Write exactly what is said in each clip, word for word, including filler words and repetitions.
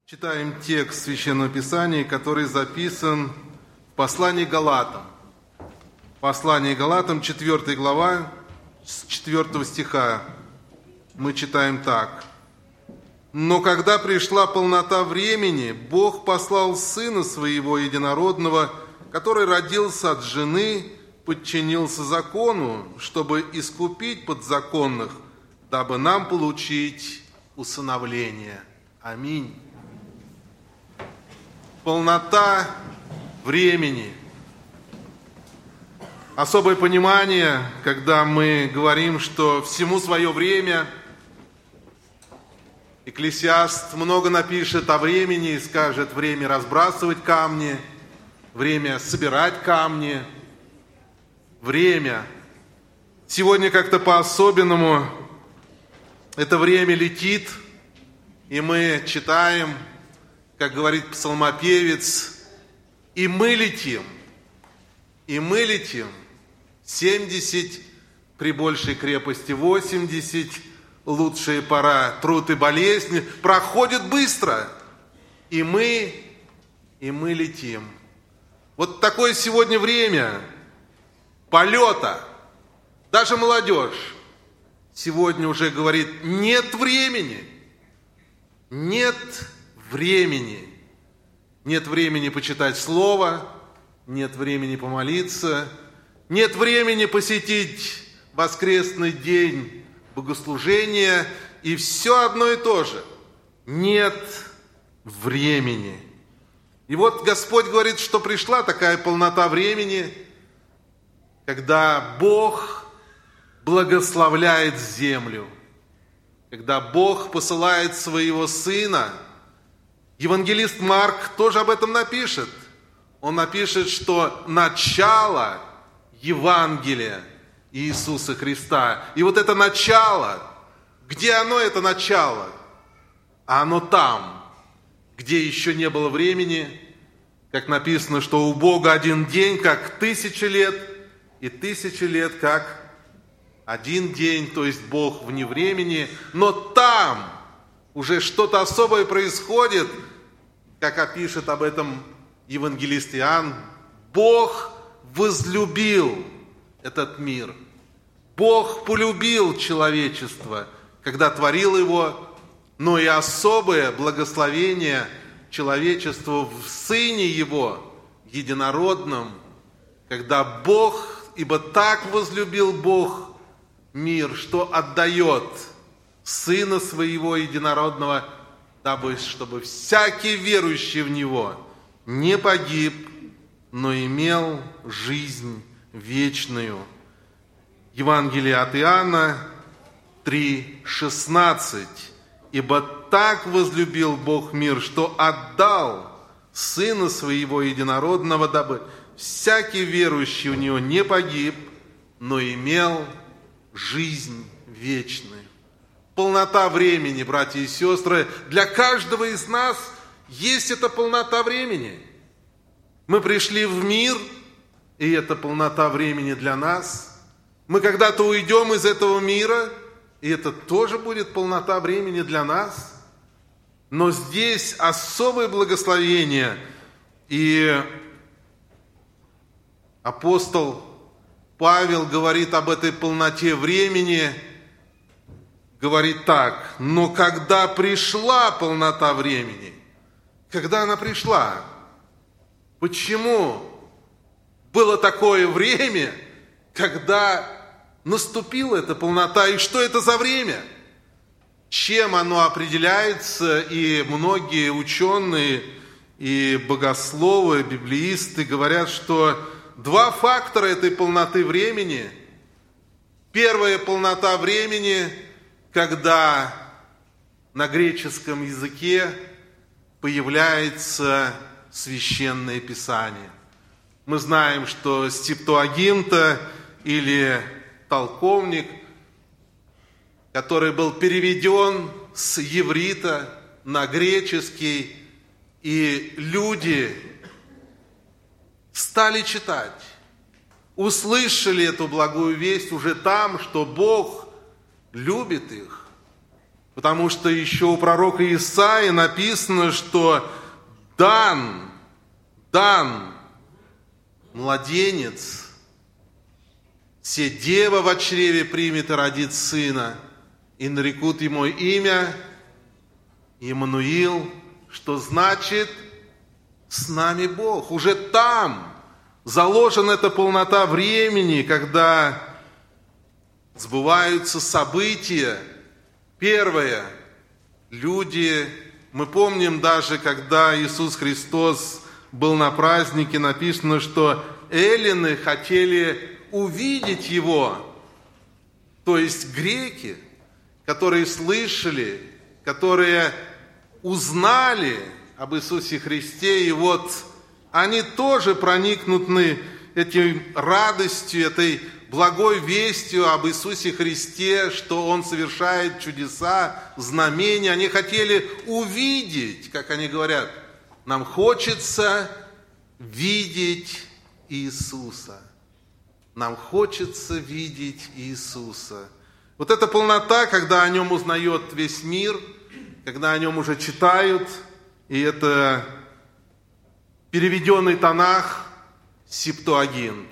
Читаем текст Священного Писания, который записан в послании к Галатам. Послание к Галатам, четвёртая глава, с четвёртого стиха. Мы читаем так. «Но когда пришла полнота времени, Бог послал Сына Своего Единородного, который родился от жены, подчинился закону, чтобы искупить подзаконных, дабы нам получить усыновление». Аминь. Полнота времени. Особое понимание, когда мы говорим, что всему свое время. Экклесиаст много напишет о времени и скажет: время разбрасывать камни, время собирать камни, время. Сегодня как-то по-особенному это время летит, и мы читаем, как говорит псалмопевец, и мы летим, и мы летим, семьдесят, при большей крепости восемьдесят, лучшая пора, труд и болезнь, проходит быстро, и мы, и мы летим. Вот такое сегодня время полета. Даже молодежь сегодня уже говорит: нет времени, нет времени. Нет времени почитать Слово, нет времени помолиться, нет времени посетить воскресный день богослужения, и все одно и то же. Нет времени. И вот Господь говорит, что пришла такая полнота времени, когда Бог благословляет землю, когда Бог посылает своего Сына. Евангелист Марк тоже об этом напишет. Он напишет, что начало Евангелия Иисуса Христа. И вот это начало, где оно, это начало? А оно там, где еще не было времени, как написано, что у Бога один день, как тысяча лет, и тысяча лет, как один день, то есть Бог вне времени. Но там уже что-то особое происходит, как опишет об этом евангелист Иоанн. Бог возлюбил этот мир. Бог полюбил человечество, когда творил его, но и особое благословение человечеству в Сыне Его, единородном, когда Бог, ибо так возлюбил Бог мир, что отдает Сына Своего Единородного, дабы, чтобы всякий верующий в Него не погиб, но имел жизнь вечную. Евангелие от Иоанна три шестнадцать. «Ибо так возлюбил Бог мир, что отдал Сына Своего Единородного, дабы всякий верующий в Него не погиб, но имел жизнь вечную». Полнота времени, братья и сестры, для каждого из нас есть эта полнота времени. Мы пришли в мир, и это полнота времени для нас. Мы когда-то уйдем из этого мира, и это тоже будет полнота времени для нас. Но здесь особое благословение, и апостол Павел говорит об этой полноте времени, говорит так: но когда пришла полнота времени, когда она пришла, почему было такое время, когда наступила эта полнота, и что это за время? Чем оно определяется? И многие ученые и богословы, библеисты говорят, что два фактора этой полноты времени. Первая полнота времени, когда на греческом языке появляется Священное Писание. Мы знаем, что Септуагинта или толковник, который был переведен с еврита на греческий, и люди стали читать, услышали эту благую весть уже там, что Бог любит их. Потому что еще у пророка Исаии написано, что дан, дан младенец, се дева во чреве примет и родит сына, и нарекут ему имя Иммануил, что значит «с нами Бог». Уже там заложена эта полнота времени, когда сбываются события. Первое. Люди, мы помним даже, когда Иисус Христос был на празднике, написано, что эллины хотели увидеть Его. То есть греки, которые слышали, которые узнали об Иисусе Христе, и вот они тоже проникнуты этой радостью, этой благой вестью об Иисусе Христе, что Он совершает чудеса, знамения. Они хотели увидеть, как они говорят, нам хочется видеть Иисуса. Нам хочется видеть Иисуса. Вот эта полнота, когда о Нем узнает весь мир, когда о Нем уже читают, и это переведенный Танах Септуагинта.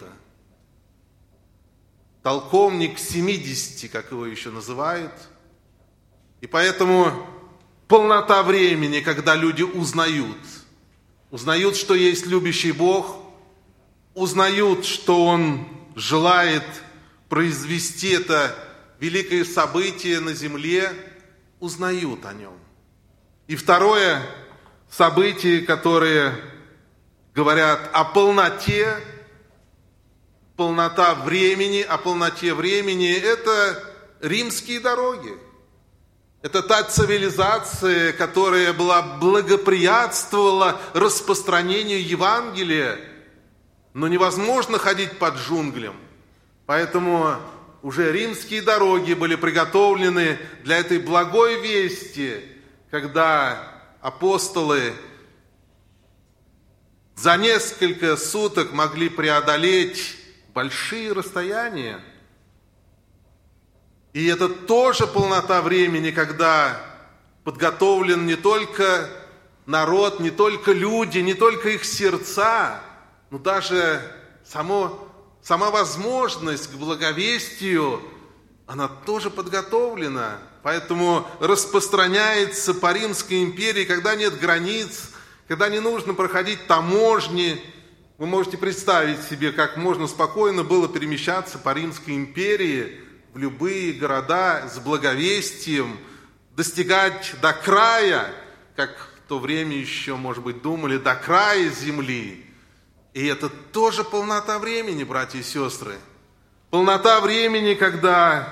Толковник семидесяти, как его еще называют. И поэтому полнота времени, когда люди узнают. Узнают, что есть любящий Бог. Узнают, что Он желает произвести это великое событие на земле. Узнают о Нем. И второе событие, которое говорят о полноте, полнота времени, о полноте времени, это римские дороги. Это та цивилизация, которая была благоприятствовала распространению Евангелия, но невозможно ходить под джунглям. Поэтому уже римские дороги были приготовлены для этой благой вести, когда апостолы за несколько суток могли преодолеть большие расстояния. И это тоже полнота времени, когда подготовлен не только народ, не только люди, не только их сердца, но даже само, сама возможность к благовестию, она тоже подготовлена. Поэтому распространяется по Римской империи, когда нет границ, когда не нужно проходить таможни. Вы можете представить себе, как можно спокойно было перемещаться по Римской империи в любые города с благовестием, достигать до края, как в то время еще, может быть, думали, до края земли. И это тоже полнота времени, братья и сестры. Полнота времени, когда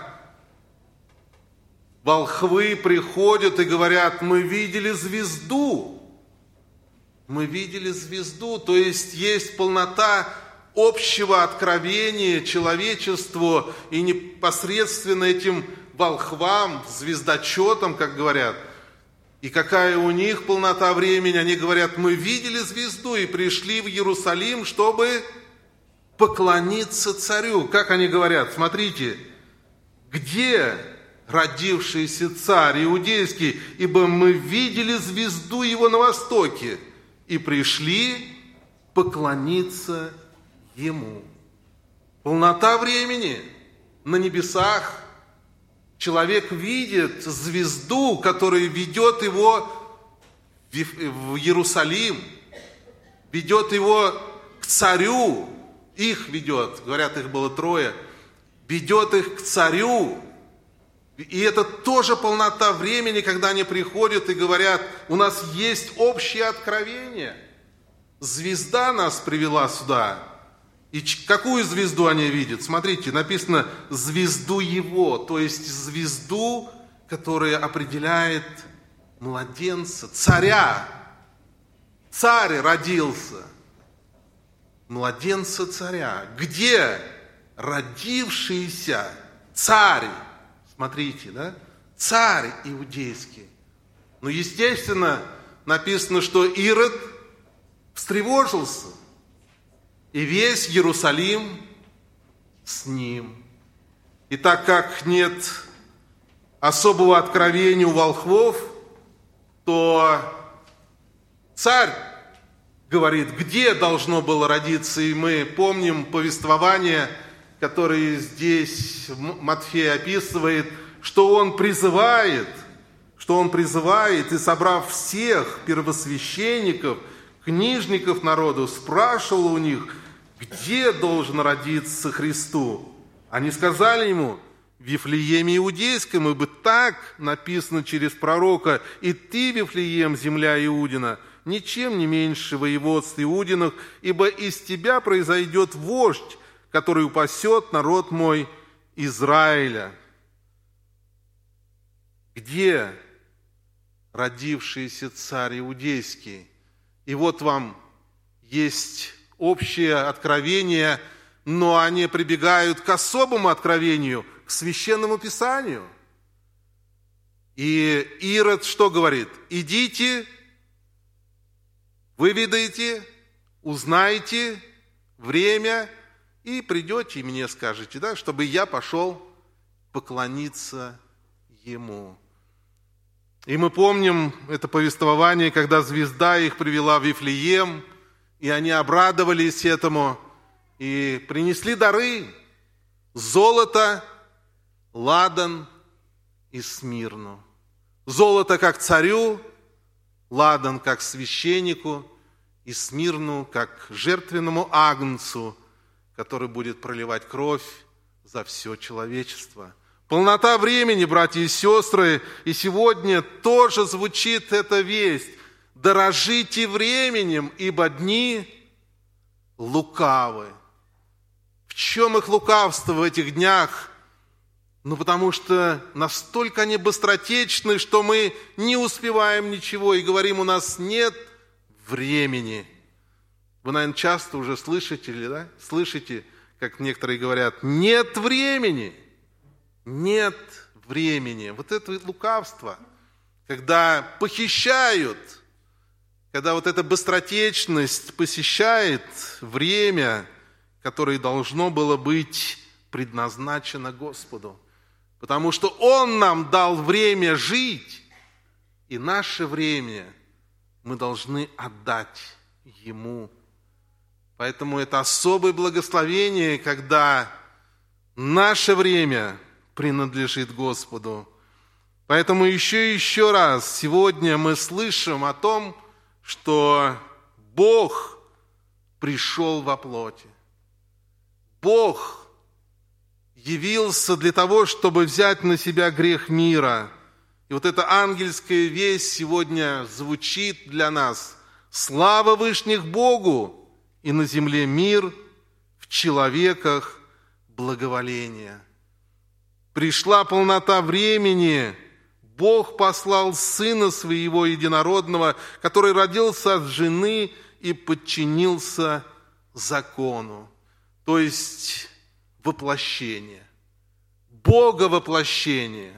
волхвы приходят и говорят: мы видели звезду. Мы видели звезду, то есть есть полнота общего откровения человечеству и непосредственно этим волхвам, звездочетам, как говорят. И какая у них полнота времени? Они говорят: мы видели звезду и пришли в Иерусалим, чтобы поклониться царю. Как они говорят? Смотрите, где родившийся царь иудейский? Ибо мы видели звезду его на востоке и пришли поклониться ему. Полнота времени на небесах. Человек видит звезду, которая ведет его в Иерусалим, ведет его к царю, их ведет, говорят, их было трое, ведет их к царю. И это тоже полнота времени, когда они приходят и говорят: у нас есть общее откровение. Звезда нас привела сюда. И какую звезду они видят? Смотрите, написано звезду его, то есть звезду, которая определяет младенца, царя. Царь родился. Младенца царя. Где родившийся царь? Смотрите, да? Царь иудейский. Ну, естественно, написано, что Ирод встревожился. И весь Иерусалим с ним. И так как нет особого откровения у волхвов, то царь говорит, где должно было родиться. И мы помним повествование, которое здесь Матфей описывает, что он призывает, что он призывает, и собрав всех первосвященников, книжников народу, спрашивал у них, где должен родиться Христу. Они сказали ему, в Вифлееме Иудейском, ибо так написано через пророка, и ты, Вифлеем, земля Иудина, ничем не меньше воеводств Иудиных, ибо из тебя произойдет вождь, который упасет народ мой Израиля. Где родившийся царь Иудейский? И вот вам есть общее откровение, но они прибегают к особому откровению, к Священному Писанию. И Ирод что говорит? Идите, выведаете, узнаете время и придете и мне скажете, да, чтобы я пошел поклониться ему. И мы помним это повествование, когда звезда их привела в Вифлеем, и они обрадовались этому, и принесли дары: золото, ладан и смирну. Золото как царю, ладан как священнику, и смирну как жертвенному агнцу, который будет проливать кровь за все человечество. Полнота времени, братья и сестры, и сегодня тоже звучит эта весть. Дорожите временем, ибо дни лукавы. В чем их лукавство в этих днях? Ну, потому что настолько они быстротечны, что мы не успеваем ничего и говорим, у нас нет времени. Вы, наверное, часто уже слышите, да? Слышите, как некоторые говорят, нет времени. Нет времени. Вот это лукавство, когда похищают, когда вот эта быстротечность посещает время, которое должно было быть предназначено Господу. Потому что Он нам дал время жить, и наше время мы должны отдать Ему. Поэтому это особое благословение, когда наше время принадлежит Господу. Поэтому еще и еще раз сегодня мы слышим о том, что Бог пришел во плоти. Бог явился для того, чтобы взять на себя грех мира. И вот эта ангельская весть сегодня звучит для нас. Слава вышних Богу, и на земле мир, в человеках благоволение. Пришла полнота времени, Бог послал Сына Своего Единородного, который родился от жены и подчинился закону, то есть воплощение, Бога воплощение.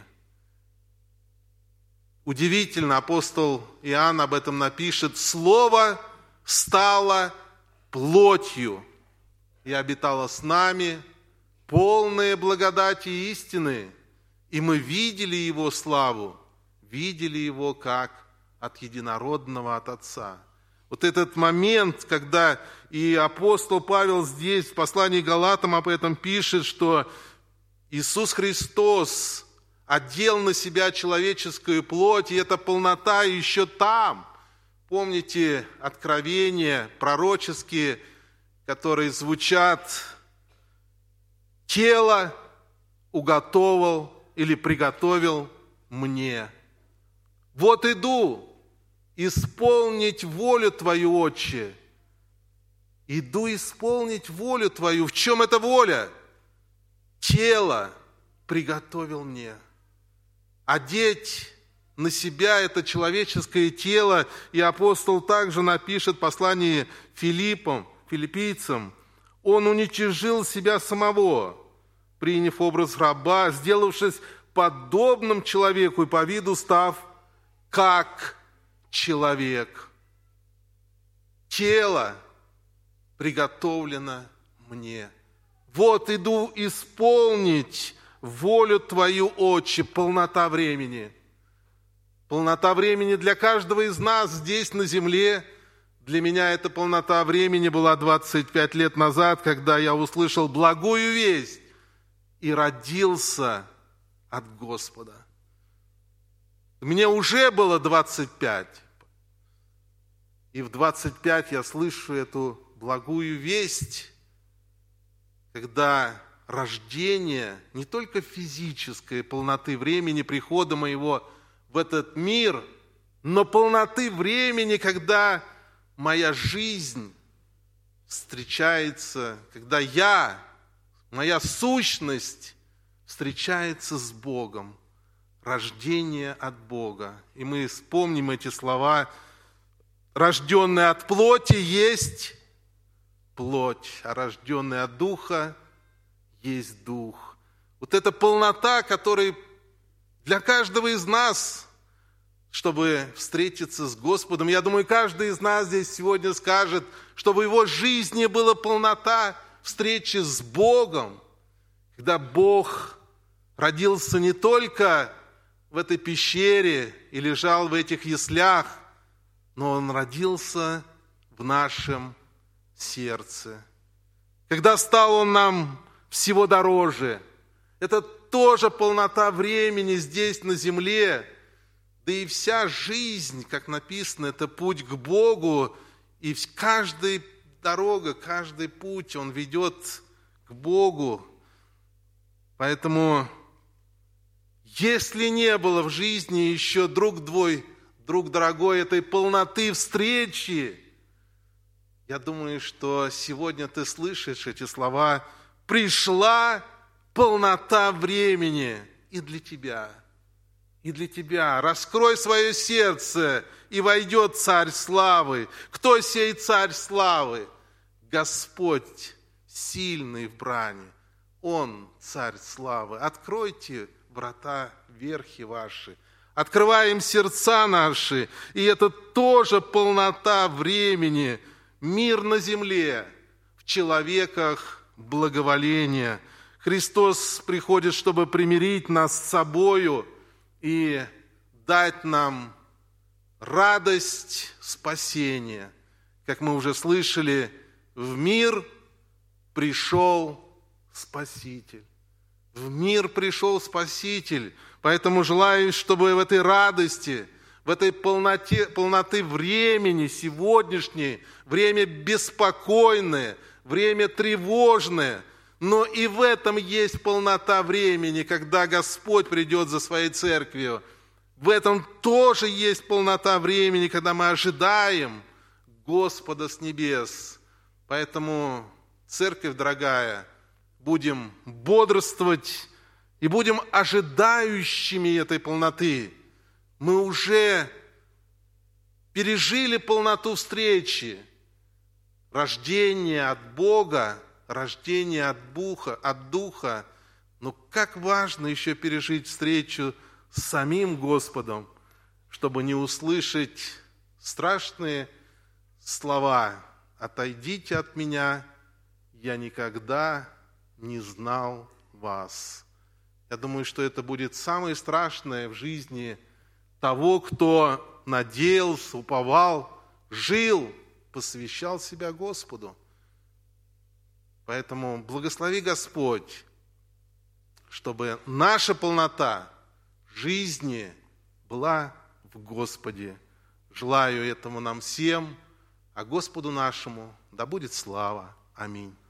Удивительно, апостол Иоанн об этом напишет: «Слово стало плотью и обитало с нами, полное благодати и истины, и мы видели Его славу, видели Его как от единородного от Отца». Вот этот момент, когда и апостол Павел здесь в послании к Галатам об этом пишет, что Иисус Христос одел на себя человеческую плоть, и эта полнота еще там. Помните откровения пророческие, которые звучат: «Тело уготовил или приготовил мне. Вот иду исполнить волю Твою, Отче. Иду исполнить волю Твою». В чем эта воля? Тело приготовил мне. Одеть на себя это человеческое тело. И апостол также напишет в послании Филиппам, филиппийцам: «Он уничижил себя самого, приняв образ раба, сделавшись подобным человеку и по виду став как человек». Тело приготовлено мне. Вот иду исполнить волю Твою, Отче, полнота времени. Полнота времени для каждого из нас здесь, на земле. Для меня эта полнота времени была двадцать пять лет назад, когда я услышал благую весть и родился от Господа. Мне уже было двадцать пять. И в двадцать пять я слышу эту благую весть, когда рождение не только физической полноты времени, прихода моего в этот мир, но полноты времени, когда моя жизнь встречается, когда я, моя сущность встречается с Богом, рождение от Бога. И мы вспомним эти слова: рожденный от плоти есть плоть, а рожденный от духа есть дух. Вот эта полнота, которая для каждого из нас, чтобы встретиться с Господом, я думаю, каждый из нас здесь сегодня скажет, чтобы в его жизни была полнота встречи с Богом, когда Бог родился не только в этой пещере и лежал в этих яслях, но Он родился в нашем сердце. Когда стал Он нам всего дороже, это тоже полнота времени здесь, на земле. Да и вся жизнь, как написано, это путь к Богу, и каждая дорога, каждый путь, он ведет к Богу. Поэтому, если не было в жизни еще, друг твой, друг дорогой, этой полноты встречи, я думаю, что сегодня ты слышишь эти слова: пришла полнота времени и для тебя. И для тебя. Раскрой свое сердце, и войдет Царь славы. Кто сей Царь славы? Господь сильный в брани. Он Царь славы. Откройте врата верхи ваши. Открываем сердца наши. И это тоже полнота времени. Мир на земле, в человеках благоволение. Христос приходит, чтобы примирить нас с собою и дать нам радость спасения. Как мы уже слышали, в мир пришел Спаситель. В мир пришел Спаситель. Поэтому желаю, чтобы в этой радости, в этой полноте, полноты времени сегодняшней, время беспокойное, время тревожное, но и в этом есть полнота времени, когда Господь придет за своей церковью. В этом тоже есть полнота времени, когда мы ожидаем Господа с небес. Поэтому, церковь дорогая, будем бодрствовать и будем ожидающими этой полноты. Мы уже пережили полноту встречи, рождение от Бога, рождение от Духа, от Духа. Но как важно еще пережить встречу с самим Господом, чтобы не услышать страшные слова: «Отойдите от меня, я никогда не знал вас». Я думаю, что это будет самое страшное в жизни того, кто надеялся, уповал, жил, посвящал себя Господу. Поэтому благослови Господь, чтобы наша полнота жизни была в Господе. Желаю этому нам всем, а Господу нашему да будет слава. Аминь.